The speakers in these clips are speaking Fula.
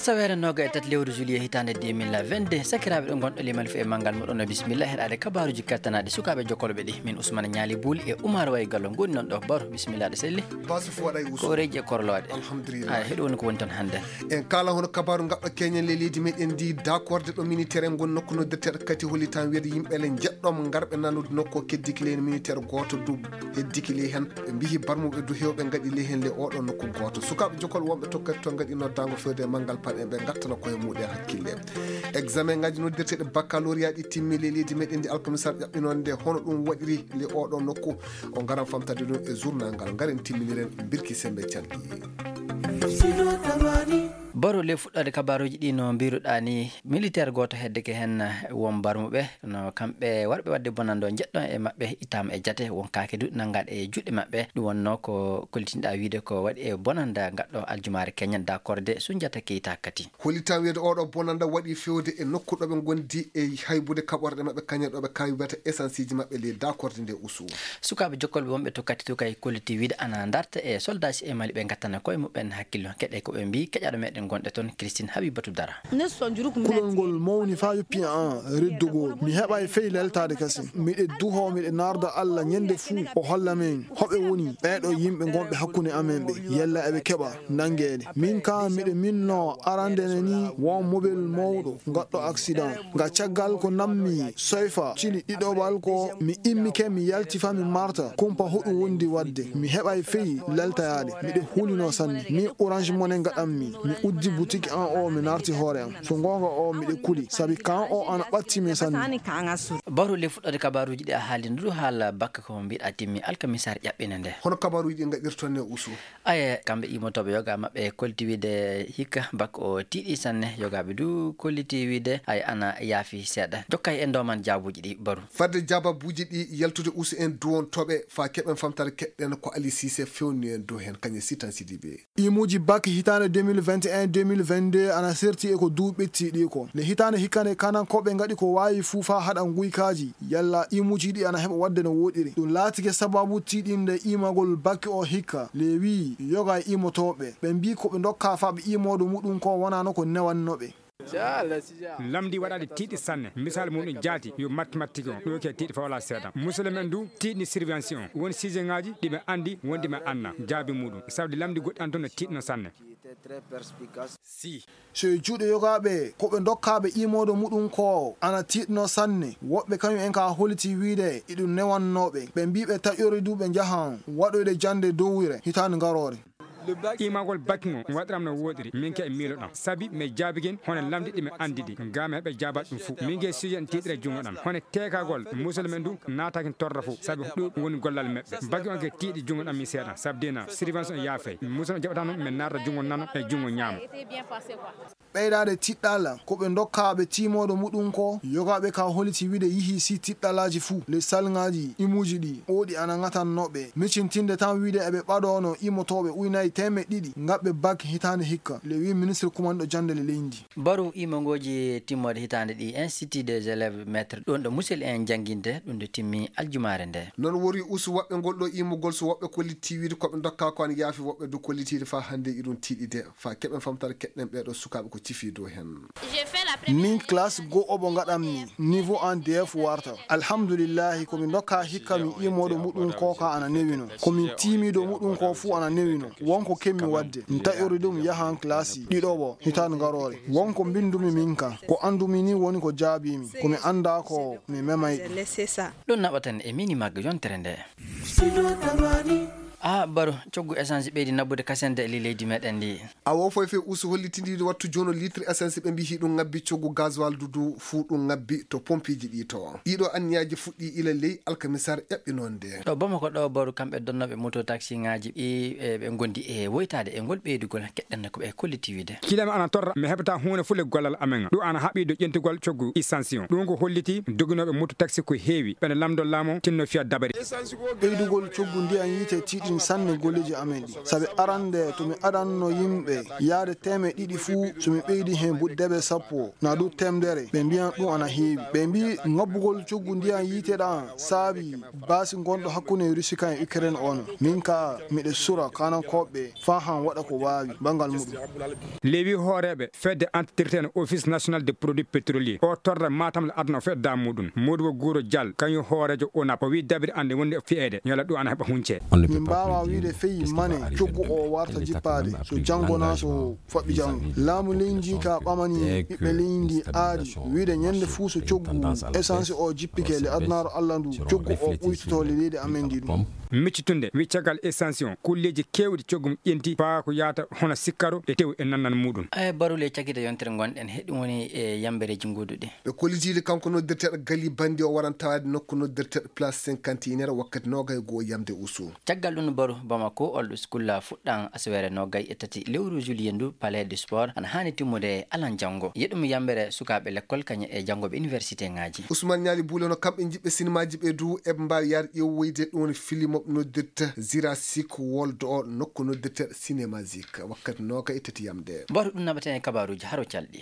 asawere noga e tat lewru juillet hitande 2022 sakiraɓe ɗo gonɗo limal fe mangal moɗon bismillah heɗade kabaruji kattanade sukaɓe jokkolɓe ɗi min Ousmane Ñali Bouli e Oumar Way Gallo goni noon ɗo baro bismillah ɗe selli basu fu waɗay ko reji e korlode alhamdulillah heɗo woni ko woni ton hande en kala hono kabaru gaɓɗo keñen leydi meɗen ndi d'accorde ɗo militaire gon nokku noddeteɗo kati holi tan wiyde yimɓele jeɗɗom garɓe nanude nokku keddiki leydi militaire goto du heddiki ley hen ɓe mbihi barmuɓe du hewɓe gaɗi ley hen le oɗo nokku goto sukaɓe jokkol wonɓe tokkati to gaɗi noddago fewde mangal paɗe ɓe gattana koye muɗe hakkille examen ngaji noddeteɗe baccalauréat ɗi timmi ley leydi meɗen ndi alkamisar ƴaɓɓinonde hono ɗum waɗiri le oɗo nokku o garan famtade ɗum e journal ngal garen timminiren birki sembe calɗi baro le fuɗɗade kabaruji ɗi no mbiruɗa ni militaire goto heddeke hen won barmuɓe no kamɓe warɓe wadde bonande jeɗɗon e mabɓe itama e jate won kake du nangaɗe e juɗɗe mabɓe ɗum wonno ko kollitinɗa wiide ko waɗi e bonanda gaɗɗo aljumare keñen d'accorde so jata keyita kati holita wiide oɗo bonanda waɗi fewde e nokku ɗoɓe gondi e haybude kaɓorɗe mabɓe kañen ɗoɓe kawi wiyata essence ji mabɓe le d'accorde nde usu sukaɓe jokkolɓe wonɓe tokkati to kay kolliti wiide ana darta e soldat si e mali ɓe gattana koye muɓen hakkillo keɗe koɓe mbi keƴaɗo meɗen gonɗe toon Christine Habibatou Dara kulol ngol mawni fa yoppi an reddugo mi heɓa e fey leltade kasi miɗe duho miɗe narda Allah ñande fuu o holla men hoɓe woni ɓeɗo yimɓe gonɓe hakkude amen ɓe yella eɓe keɓa nanguede min ka miɗe minno arandene ni won mobile mawɗo gaɗɗo accident ga caggal ko nammi soyfa cili ɗiɗoɓal ko mi immike mi yaltifa mi marta kumpa hoɗum wondi wadde mi heɓa e fey leltayade miɗe hulino sanne mi orange money gaɗanmi mi uddi boutique an o mi narti hoore am so gonga o miɗe kuli sabi kan o ana ɓatti min sanne baro le fuɗɗode kabaruji ɗi a haali ndu haala bakka ko mbiɗa timmi alkamisar ƴaɓɓine nde hono kabaruji ɗi gaɗirtonne usu aya kamɓe imotoɓe yoga mabɓe kolliti wiide hikka bakka o tiiɗi sanne yogaɓe du kolliti wiide ay ana yaafi seeɗa jokkay en doman jaabuji ɗi baru fadde jababuji ɗi yaltude usu en duwontoɓe fa keɓen famtare keɗɗen ko Ali Cissé fewni en dow hen kañe Sitan Sidibé imuji bakki hitande 2021 2022 ana serti e ko duuɓi tiiɗi ko le hitande hikkane kanan koɓe gaɗi ko wawi fuu fa haɗan guykaji yalla imuji ɗi ana heɓa wadde no woɗiri ɗum laatike sababu tiiɗinde imagol bakki o hikka le wi yoga e imotoɓe ɓe mbi koɓe dokka fa ɓe imoɗo muɗum ko wonano ko newannoɓe lamdi waɗade tiiɗi sanne misal muɗum jaati yo mathématique o ɗo ke tiiɗi fa wala seeɗa musidɗo men du tiiɗni surveillance o won sujet ngaji ɗiɓe andi wonde ɓe anna jaabi muɗum sawde lamdi goɗɗi an toon no tiiɗno sanne so juuɗe yogaɓe koɓe dokkaɓe imoɗo muɗum ko ana tiiɗno sanne woɓɓe kañum en ka holiti wiide iɗum newannoɓe ɓe mbiɓe taƴori du ɓe jahan waɗoyde jande dowire hitande garore imagol bakki mo waɗiram no woɗiri min ke e miiloɗam sabi mi jaabigen hono lamdi ɗi mi andi ɗi gam heɓe jabat ɗum fou min ke sujet en tiiɗire jungo ɗam hono tekagol musidɗo men du nataki torra fou sabi ɗum woni gollal meɓɓe bakki on ke tiiɗi jungo ɗam mi seeɗa sabi dina surveillance o yaafay musidɗo jaɓata noon min narda jungo nano e jungo ñaama ɓeydade tiɗɗal koɓe dokkaɓe timoɗo muɗum ko yogaɓe ka holiti wiide yihi si tiɗɗalaji fou les salgaji imuji ɗi oɗi ana gatannoɓe miccintinde tan wiide eɓe ɓaɗono imotoɓe uynayi teme ɗiɗi gaɓɓe bak hitande hikka le wi ministre commande ɗo jandele leydi baru imongoji timmode hitande ɗi institut des élèves maître ɗon ɗo musidɗo en jangguinde ɗum ɗo timmi aljumare nde non wori usu woɓɓe ngol ɗo imogol so woɓɓe kolliti wiide koɓe dokka ko an yaafi woɓɓe du kollitide fa hande iɗum tiiɗide fa keɓen famtare keɗɗen ɓeɗo sukaɓe ko cifi dow hen min classe go obo gaɗamni niveau en df warta alhamdoulillahi komin dokka hikka mi imoɗo muɗum ko ka ana newino komin timiɗo muɗum ko fuu ana newino wonko kemmi wadde mi taƴori ɗum yahan classe ɗiɗoɓo hitande garore wonko bindumi min kan ko andumi ni woni ko jaabimi komi anda ko mi memay ɗum naɓatan e mini magga yontere nde baro coggu essence ɓeydi nabbude kasende e leydi meɗen ndi awo foy fe usu hollitindide wattu jono litre essence ɓe mbi hiɗum ngabbi coggu gasoil dudu fuu ɗum ngabbi to pompiji ɗi to ɗiɗo anniyaji fuɗɗi ila ley alkamisar ƴaɓɓinonde ɗo bamako ɗo baro kamɓe donnoɓe moto taxi ngaji ɓe gondi e woytade e ngol ɓeydugol keɗɗen ko ɓe kolliti wiide kilami ana torra mi heɓata hunde fulle gollal amen ɗum ana haɓi do ƴentugol coggu essence ɗum ko holliti doginoɓe moto taxi ko heewi ɓene lamdo laamo tinno fiya dabari ɓeydugol coggu ndi an yiite tiiɗi min sanne golleji amen ɗi sabi arande to mi aɗanno yimɓe yaade teme ɗiɗi fuu somi ɓeydi hen buddebe sappo na ɗum temdere ɓe mbiyan ɗum ana heewi ɓe mbi ngabbugol coggu ndiyan yiiteɗan saabi baasi gonɗo hakkunde rusika e Ukraine on min ka miɗe sura kanankoɓe fa han waɗa ko wawi bangal muɗum lewi hooreɓe fedde entretien office national des produits pétroliers o torra matam le aduna fedde da muɗum moduwo guuro dial kañum hoorejo onap o wi dabiri ande wonde fi'ede yola ɗum ana heɓa hunce min mbawa wiide feyi mane coggu o warta jippade so janggona so faɓɓi janggo laamu leydi ka ɓamani ɓiɓɓe leydi aadi wiide ñande fuu so coggu essence o jippike le adunaro allah ndu coggu o ɓuytoto le leydi amen ndi ɗum miccitunde wiccagal extension kulleji kewɗi coggum ƴenti faa ko yata hono sikkaro e tew e nannan muɗum barule cagguide yontere gonɗen heɗum woni e yambereji goduɗe ɓe kollijiɗi kanko noddirteɗo gali bandi o waran tawade nokku noddirteɗo place 51 wakkati nogay goo yamde usu caggal ɗum baru bamako olɗo skulla fuɗɗan asawere nogay e tati lewru juillet ndu palais du sport ana hani timmude alan janggo yeɗum yambere sukaɓe l'école kañe e janggoɓe université ngaji Ousmane Niali Boulé no kamɓe jiɓɓe cinémaji ɓe du eɓe mbawi yaade ƴeewoyde ɗum woni film moɓe noddirta Jurassic World o nokku noddirteɗo cinémagique wakkati noga e tati yamde baru ɗum naɓaten e kabaruji haro calɗi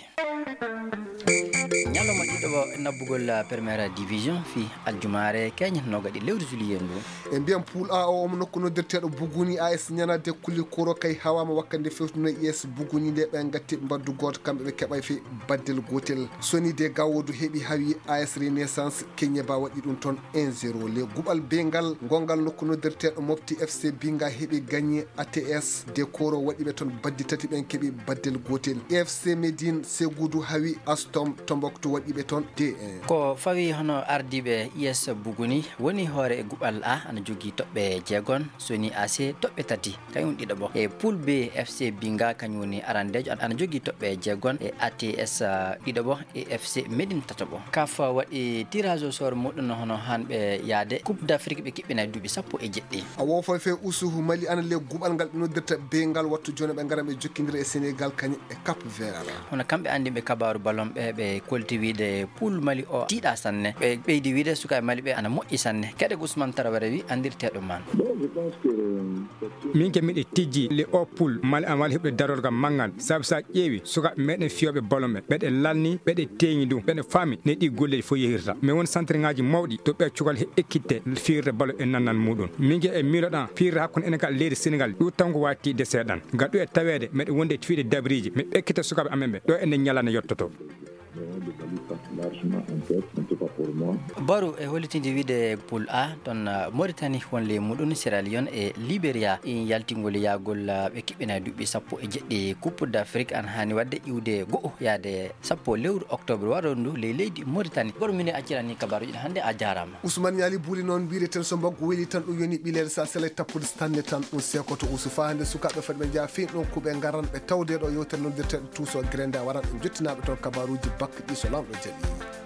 ñalawma ɗiɗo nabbugol première division fi aljumare keñe nogaɗi lewru juillet ndu e mbiyam pool a o omo nokku noddirteɗo Buguni AS ñanade kulli koro kay hawama wakkande fewtuno yes Buguni nde ɓe gatti mbaddu goto kamɓe ɓe keɓay fe baddel gotel soni de gawodu heeɓi hawi AS Renaissance keñe ba waɗi ɗum toon 1-0 le guɓal bengal gongal nokku noddirteɗo mofti FC Binga heeɓi gagné ATS de koro waɗiɓe toon baddi tati ɓen keeɓi baddel gotel FC Médine Ségoudou hawi Astom Tombouctou waɗiɓe toon D1 ko fawi hono ardiɓe IS Buguni woni hoore e guɓal A ana jogui toɓɓe jeegon soni AC toɓɓe tati kañum ɗiɗo e pool B FC Binga kañum woni arandejo ana jogui toɓɓe jeegon e ATS ɗiɗo e FC Médine tataɓo kaf waɗi tirage au sort muɗum hono hanɓe yaade coupe d'Afrique ɓe kiɓɓina duuɓi 10 a wofo fe usuhu Mali ana le guɓal ngal ɓe noddirta bengal wattu joni ɓe garan ɓe jokkidira e Sénégal kañum e Cap Vert hono kamɓe andiɓe kabaru ballon ɓe kolti wiide pool Mali o tiiɗa sanne ɓe ɓeydi wiide sukaɓe Mali ɓe ana moƴƴi sanne keɗe Ousmane Traoré wi andirteɗo man min ke miɗe tijji le o pool Mali an wali heɓde darorgal manggal saabu sa ƴeewi sukaɓe meɗen fiyoɓe ballon ɓe ɓeɗe lanni ɓeɗe teeŋi ɗum ɓeɗe faami ne ɗi golleji fof yehirta mais won centre ngaji mawɗi to ɓe cukal ekkitte firde ballon e nannan muɗum min ke e miiloɗan firde hakkude enen ka leydi Sénégal ɗum tan ko watti de seeɗan gaɗɗu e tawede meɗe wonde e fiide dabriji mi ɓekkita sukaɓe amen ɓe ɗo ene ñalana yettoto baru e hollitinde wiide pool A ton Mauritanie wonle muɗum Sierra Leone e Libéria yaltingol yagol ɓe kiɓɓina duuɓi 17 coupe d'Afrique an hani wadde iwde go'o yaade 10 lewru octobre waɗondu leydi Mauritanie baru mine accirani kabaruji ɗi hannde a jarama Ousmane Niali Boulé noon wiide tan so mbaggo weeli tan ɗum yoni ɓilede sa sele tappude stanne tan ɗum sekoto usufa hande sukaɓe fati ɓe jaa fin ɗon kuɓe garan ɓe tawde ɗo yewtere noddirteɗo tuuso grenda waran ɓe jottinaɓe toon kabaruji bakka ɗi so lamɗo jaaɓi